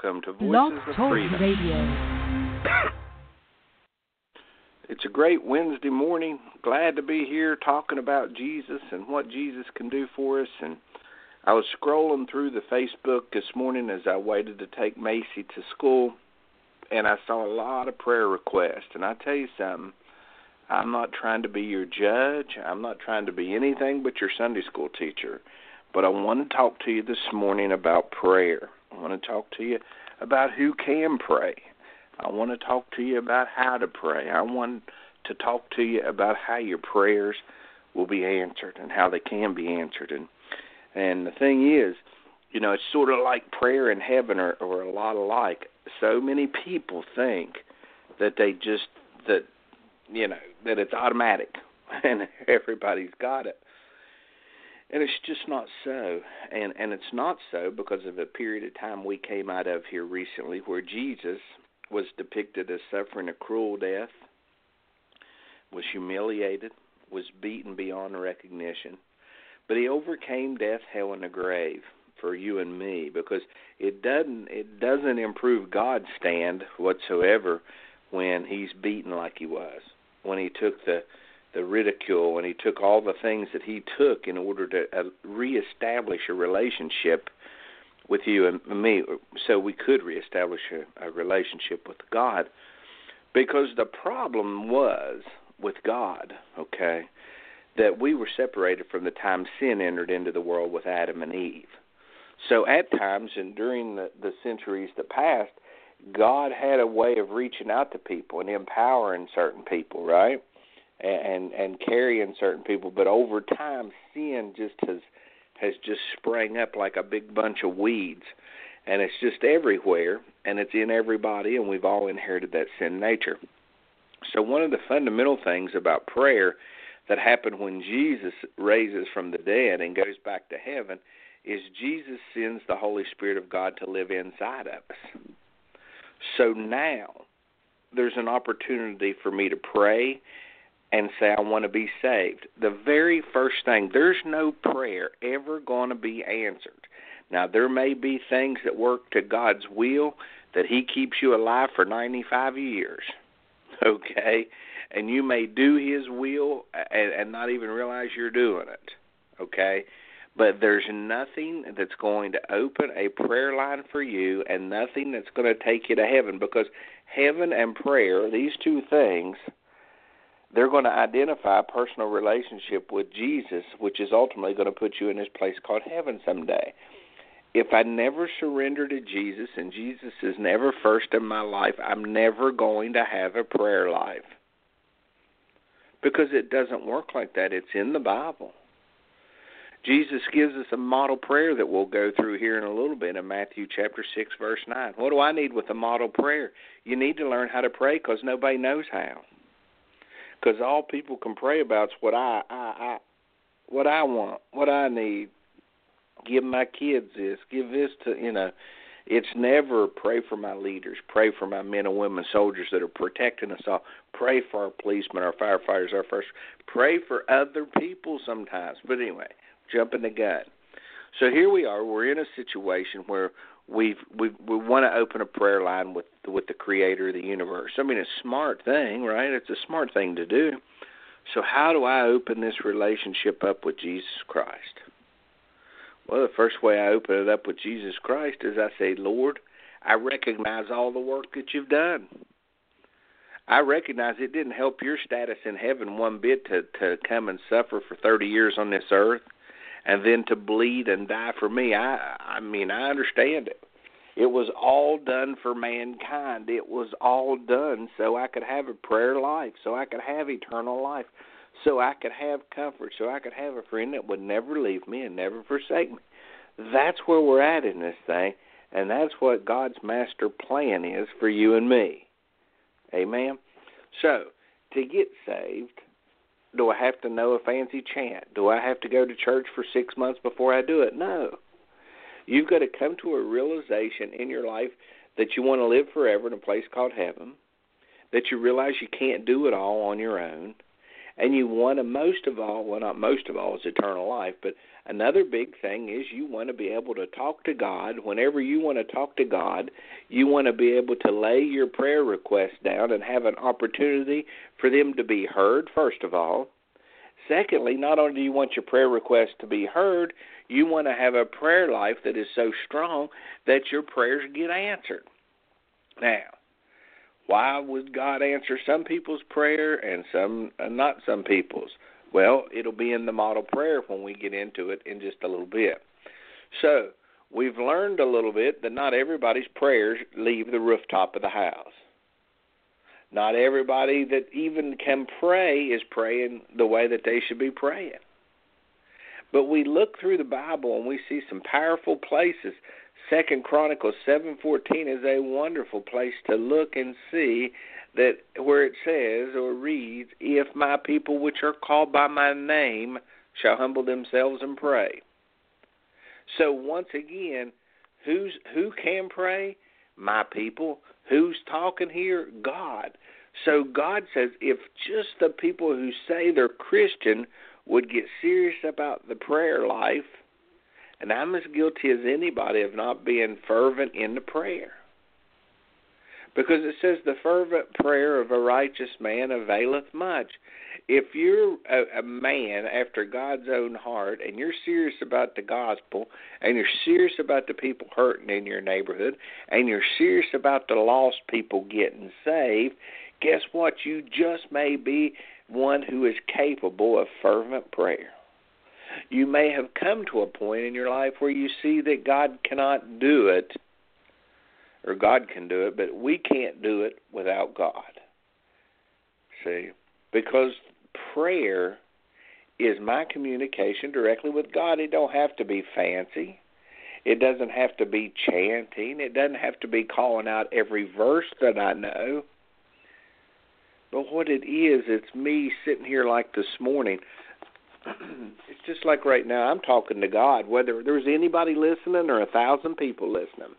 welcome to Blog Voices of Talk Freedom. Radio. It's a great Wednesday morning. Glad to be here talking about Jesus and what Jesus can do for us. And I was scrolling through the Facebook this morning as I waited to take Macy to school, and I saw a lot of prayer requests. And I tell you something, I'm not trying to be your judge. I'm not trying to be anything but your Sunday school teacher. But I want to talk to you this morning about prayer. I want to talk to you about who can pray. I want to talk to you about how to pray. I want to talk to you about how your prayers will be answered and how they can be answered. And the thing is, you know, it's sort of like prayer and heaven are a lot alike. So many people think that that it's automatic and everybody's got it. And it's just not so. And it's not so because of a period of time we came out of here recently where Jesus was depicted as suffering a cruel death, was humiliated, was beaten beyond recognition. But he overcame death, hell, and the grave for you and me, because it doesn't improve God's stand whatsoever when he's beaten like he was, when he took the ridicule, when he took all the things that he took in order to reestablish a relationship with you and me, so we could reestablish a relationship with God. Because the problem was with God, okay, that we were separated from the time sin entered into the world with Adam and Eve. So at times and during the centuries that passed, God had a way of reaching out to people and empowering certain people, right? And carrying certain people, but over time, sin just has just sprang up like a big bunch of weeds, and it's just everywhere, and it's in everybody, and we've all inherited that sin nature. So one of the fundamental things about prayer that happened when Jesus raises from the dead and goes back to heaven is Jesus sends the Holy Spirit of God to live inside of us. So now there's an opportunity for me to pray and say, I want to be saved. The very first thing, there's no prayer ever going to be answered. Now, there may be things that work to God's will that he keeps you alive for 95 years, okay? And you may do his will and not even realize you're doing it, okay? But there's nothing that's going to open a prayer line for you and nothing that's going to take you to heaven, because heaven and prayer, these two things, they're going to identify a personal relationship with Jesus, which is ultimately going to put you in this place called heaven someday. If I never surrender to Jesus and Jesus is never first in my life, I'm never going to have a prayer life, because it doesn't work like that. It's in the Bible. Jesus gives us a model prayer that we'll go through here in a little bit in Matthew chapter 6, verse 9. What do I need with a model prayer? You need to learn how to pray because nobody knows how. Because all people can pray about is what I want, what I need. Give my kids this, give this to, It's never pray for my leaders, pray for my men and women, soldiers that are protecting us all. Pray for our policemen, our firefighters, our first. Pray for other people sometimes. But anyway, jumping the gun. So here we are. We're in a situation where we want to open a prayer line with the Creator of the universe. I mean, it's a smart thing, right? It's a smart thing to do. So how do I open this relationship up with Jesus Christ? Well, the first way I open it up with Jesus Christ is I say, Lord, I recognize all the work that you've done. I recognize it didn't help your status in heaven one bit to come and suffer for 30 years on this earth and then to bleed and die for me. I mean, I understand it. It was all done for mankind. It was all done so I could have a prayer life, so I could have eternal life, so I could have comfort, so I could have a friend that would never leave me and never forsake me. That's where we're at in this thing, and that's what God's master plan is for you and me. Amen? So, to get saved, do I have to know a fancy chant? Do I have to go to church for 6 months before I do it? No. You've got to come to a realization in your life that you want to live forever in a place called heaven, that you realize you can't do it all on your own, And you want to, most of all, well, not most of all, it's eternal life, but another big thing is you want to be able to talk to God. Whenever you want to talk to God, you want to be able to lay your prayer requests down and have an opportunity for them to be heard, first of all. Secondly, not only do you want your prayer requests to be heard, you want to have a prayer life that is so strong that your prayers get answered. Now, why would God answer some people's prayer and some not some people's? Well, it'll be in the model prayer when we get into it in just a little bit. So, we've learned a little bit that not everybody's prayers leave the rooftop of the house. Not everybody that even can pray is praying the way that they should be praying. But we look through the Bible and we see some powerful places. 2 Chronicles 7:14 is a wonderful place to look and see that where it says or reads, "If my people which are called by my name shall humble themselves and pray." So once again, who can pray? My people. Who's talking here? God. So God says if just the people who say they're Christian would get serious about the prayer life, and I'm as guilty as anybody of not being fervent in the prayer. Because it says the fervent prayer of a righteous man availeth much. If you're a man after God's own heart and you're serious about the gospel and you're serious about the people hurting in your neighborhood and you're serious about the lost people getting saved, guess what? You just may be one who is capable of fervent prayer. You may have come to a point in your life where you see that God cannot do it, or God can do it, but we can't do it without God. See? Because prayer is my communication directly with God. It don't have to be fancy. It doesn't have to be chanting. It doesn't have to be calling out every verse that I know. But what it is, it's me sitting here like this morning. It's just like right now, I'm talking to God, whether there's anybody listening or 1,000 people listening.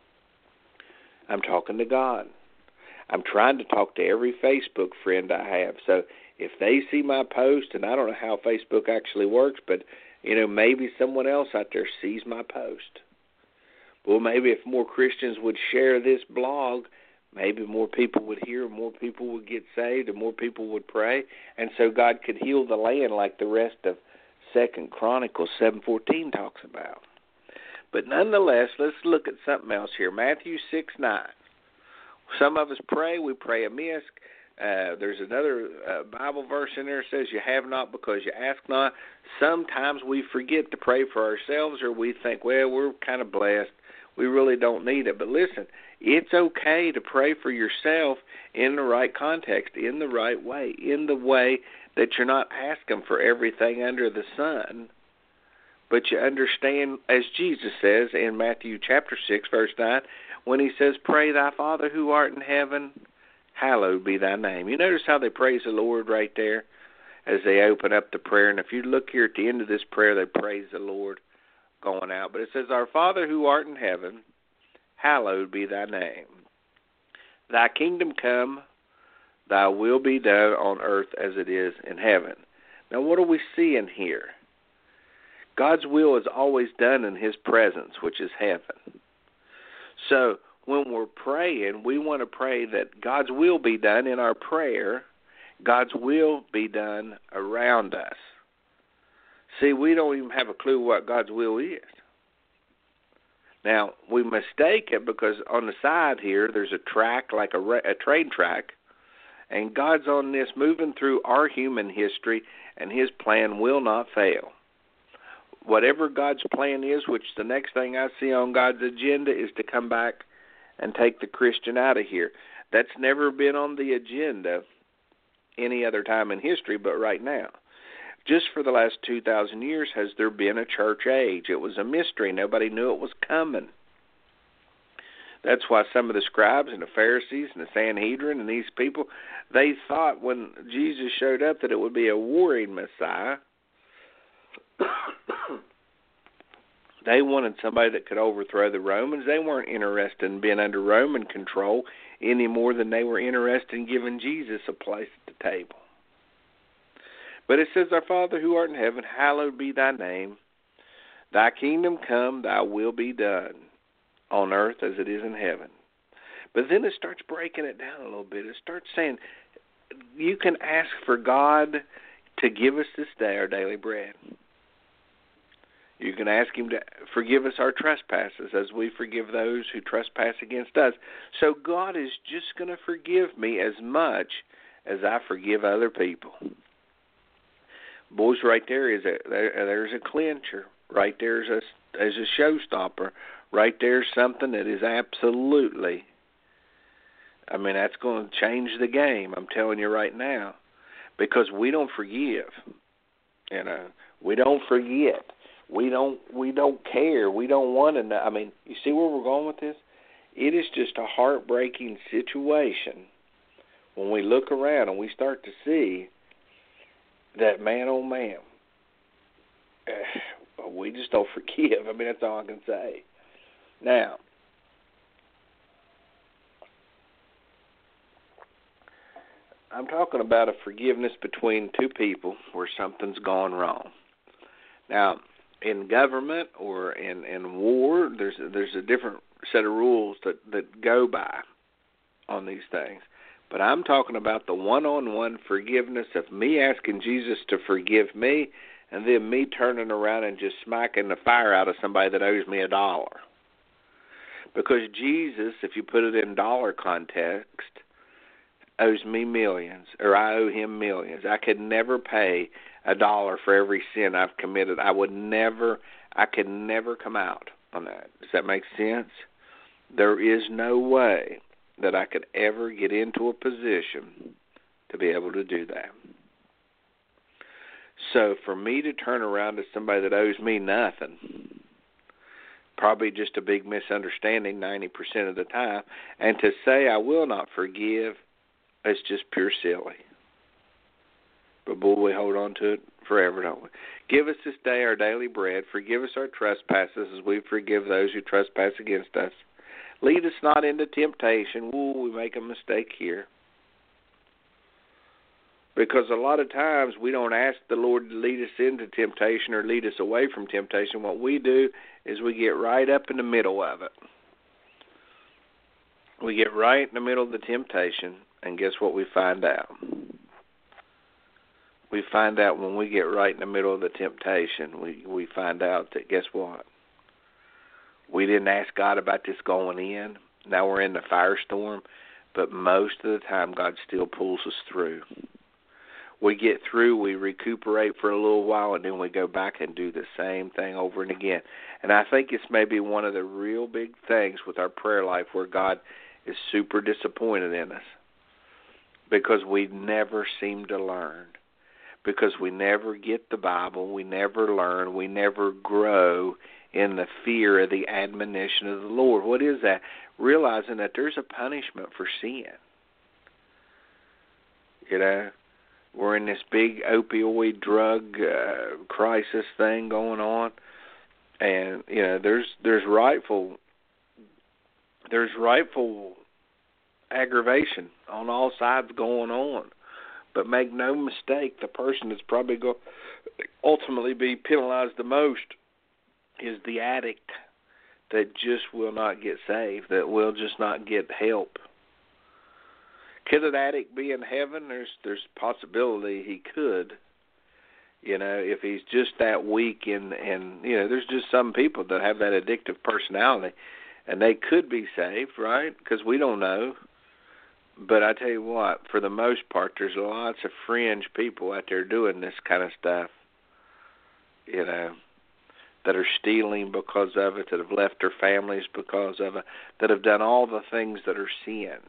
I'm talking to God. I'm trying to talk to every Facebook friend I have. So if they see my post, and I don't know how Facebook actually works, but, maybe someone else out there sees my post. Well, maybe if more Christians would share this blog, maybe more people would hear, more people would get saved, and more people would pray, and so God could heal the land like the rest of 2 Chronicles 7:14 talks about. But nonetheless, let's look at something else here. Matthew 6:9. Some of us pray, we pray amiss. There's another Bible verse in there that says you have not because you ask not. Sometimes we forget to pray for ourselves, or we think, well, we're kind of blessed. We really don't need it. But listen, it's okay to pray for yourself in the right context, in the right way, in the way that you're not asking for everything under the sun, but you understand, as Jesus says in Matthew chapter 6, verse 9, when he says, "Pray thy Father who art in heaven, hallowed be thy name." You notice how they praise the Lord right there as they open up the prayer. And if you look here at the end of this prayer, they praise the Lord going out. But it says, "Our Father who art in heaven, hallowed be thy name. Thy kingdom come, thy will be done on earth as it is in heaven." Now what are we seeing here? God's will is always done in his presence, which is heaven. So when we're praying, we want to pray that God's will be done in our prayer. God's will be done around us. See, we don't even have a clue what God's will is. Now, we mistake it because on the side here, there's a track, like a train track, and God's on this moving through our human history, and his plan will not fail. Whatever God's plan is, which the next thing I see on God's agenda is to come back and take the Christian out of here. That's never been on the agenda any other time in history but right now. Just for the last 2,000 years has there been a church age. It was a mystery. Nobody knew it was coming. That's why some of the scribes and the Pharisees and the Sanhedrin and these people, they thought when Jesus showed up that it would be a warring Messiah. They wanted somebody that could overthrow the Romans. They weren't interested in being under Roman control any more than they were interested in giving Jesus a place at the table. But it says, Our Father who art in heaven, hallowed be thy name. Thy kingdom come, thy will be done, on earth as it is in heaven. But then it starts breaking it down a little bit. It starts saying, you can ask for God to give us this day our daily bread. You can ask him to forgive us our trespasses as we forgive those who trespass against us. So God is just going to forgive me as much as I forgive other people. Boys, right there's a clincher. Right there's a showstopper. Right there's something that is absolutely, that's going to change the game. I'm telling you right now, because we don't forgive. We don't forget. We don't care. We don't want to know. You see where we're going with this? It is just a heartbreaking situation when we look around and we start to see that, man, oh man, we just don't forgive. That's all I can say. Now, I'm talking about a forgiveness between two people where something's gone wrong. Now, in government or in war, there's a different set of rules that go by on these things. But I'm talking about the one-on-one forgiveness of me asking Jesus to forgive me and then me turning around and just smacking the fire out of somebody that owes me $1. Because Jesus, if you put it in dollar context, owes me millions, or I owe him millions. I could never pay $1 for every sin I've committed. I could never come out on that. Does that make sense? There is no way that I could ever get into a position to be able to do that. So for me to turn around to somebody that owes me nothing, probably just a big misunderstanding 90% of the time, and to say I will not forgive, it's just pure silly. But boy, we hold on to it forever, don't we? Give us this day our daily bread. Forgive us our trespasses as we forgive those who trespass against us. Lead us not into temptation. Ooh, we make a mistake here. Because a lot of times we don't ask the Lord to lead us into temptation or lead us away from temptation. What we do is we get right up in the middle of it. We get right in the middle of the temptation, and guess what we find out? We find out when we get right in the middle of the temptation, we find out that, guess what? We didn't ask God about this going in. Now we're in the firestorm, but most of the time God still pulls us through. We get through, we recuperate for a little while, and then we go back and do the same thing over and again. And I think it's maybe one of the real big things with our prayer life where God is super disappointed in us, because we never seem to learn, because we never get the Bible, we never learn, we never grow in the fear of the admonition of the Lord. What is that? Realizing that there's a punishment for sin. We're in this big opioid drug crisis thing going on, and there's rightful aggravation on all sides going on. But make no mistake, the person that's probably going to ultimately be penalized the most is the addict that just will not get saved, that will just not get help. Could an addict be in heaven? There's a possibility he could. If he's just that weak, and there's just some people that have that addictive personality, and they could be saved, right? Because we don't know. But I tell you what, for the most part, there's lots of fringe people out there doing this kind of stuff, that are stealing because of it, that have left their families because of it, that have done all the things that are sins.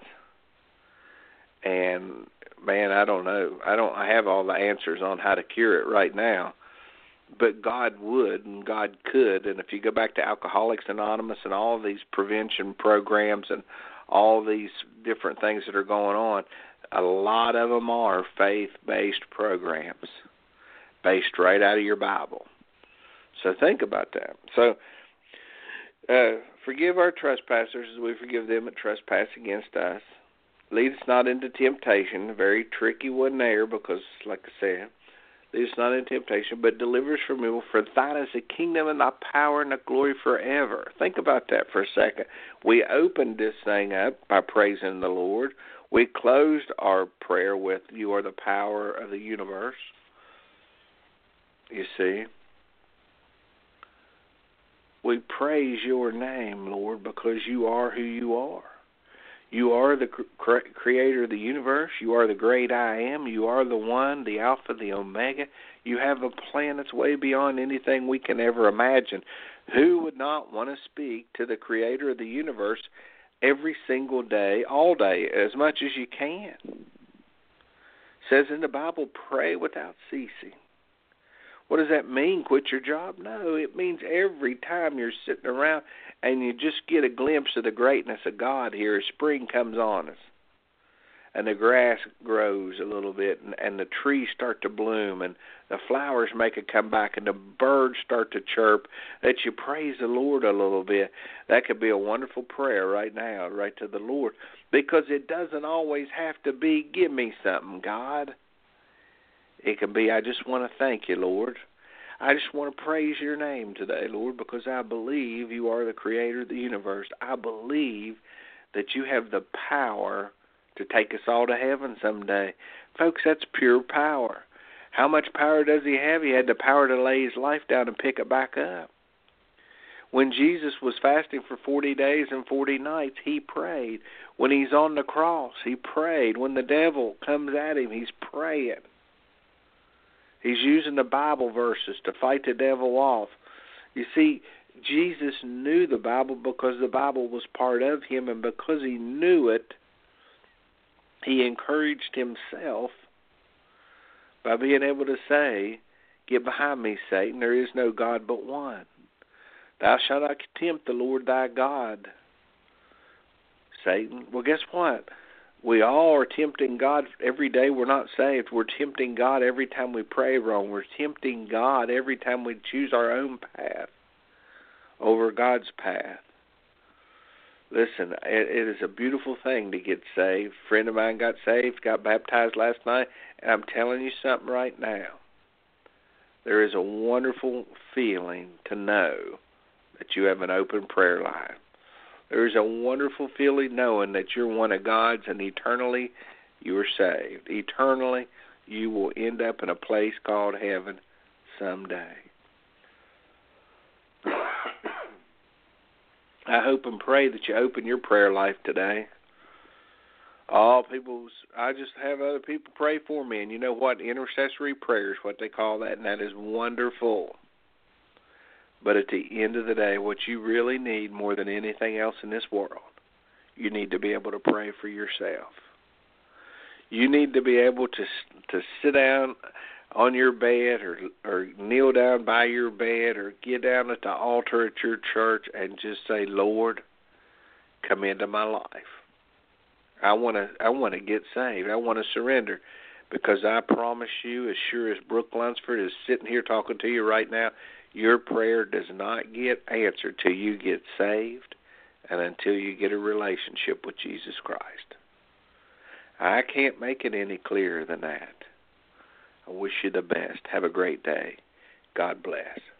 And, man, I don't know. I have all the answers on how to cure it right now. But God would and God could. And if you go back to Alcoholics Anonymous and all these prevention programs and all these different things that are going on, a lot of them are faith-based programs based right out of your Bible. So think about that. So forgive our trespassers as we forgive them that trespass against us. Lead us not into temptation. Very tricky one there because, like I said, Lead us not into temptation, but deliver us from evil. For thine is the kingdom and the power and the glory forever. Think about that for a second. We opened this thing up by praising the Lord. We closed our prayer with, you are the power of the universe. You see? We praise your name, Lord, because you are who you are. You are the creator of the universe. You are the great I am. You are the one, the Alpha, the Omega. You have a plan that's way beyond anything we can ever imagine. Who would not want to speak to the creator of the universe every single day, all day, as much as you can? It says in the Bible, pray without ceasing. What does that mean? Quit your job? No, it means every time you're sitting around and you just get a glimpse of the greatness of God here as spring comes on us. And the grass grows a little bit, and the trees start to bloom, and the flowers make a comeback, and the birds start to chirp, that you praise the Lord a little bit. That could be a wonderful prayer right now, right to the Lord, because it doesn't always have to be, give me something, God. It can be, I just want to thank you, Lord. I just want to praise your name today, Lord, because I believe you are the creator of the universe. I believe that you have the power to take us all to heaven someday. Folks, that's pure power. How much power does he have? He had the power to lay his life down and pick it back up. When Jesus was fasting for 40 days and 40 nights, he prayed. When he's on the cross, he prayed. When the devil comes at him, he's praying. He's using the Bible verses to fight the devil off. You see, Jesus knew the Bible because the Bible was part of him, and because he knew it, he encouraged himself by being able to say, get behind me, Satan, there is no God but one. Thou shalt not tempt the Lord thy God, Satan. Well, guess what? We all are tempting God every day we're not saved. We're tempting God every time we pray wrong. We're tempting God every time we choose our own path over God's path. Listen, it is a beautiful thing to get saved. A friend of mine got saved, got baptized last night, and I'm telling you something right now. There is a wonderful feeling to know that you have an open prayer line. There is a wonderful feeling knowing that you're one of God's, and eternally you are saved. Eternally you will end up in a place called heaven someday. I hope and pray that you open your prayer life today. I just have other people pray for me, and you know what? Intercessory prayer is what they call that, and that is wonderful. But at the end of the day, what you really need more than anything else in this world, you need to be able to pray for yourself. You need to be able to sit down on your bed or kneel down by your bed or get down at the altar at your church and just say, Lord, come into my life. I want to get saved. I want to surrender, because I promise you, as sure as Brooke Lunsford is sitting here talking to you right now, your prayer does not get answered till you get saved and until you get a relationship with Jesus Christ. I can't make it any clearer than that. I wish you the best. Have a great day. God bless.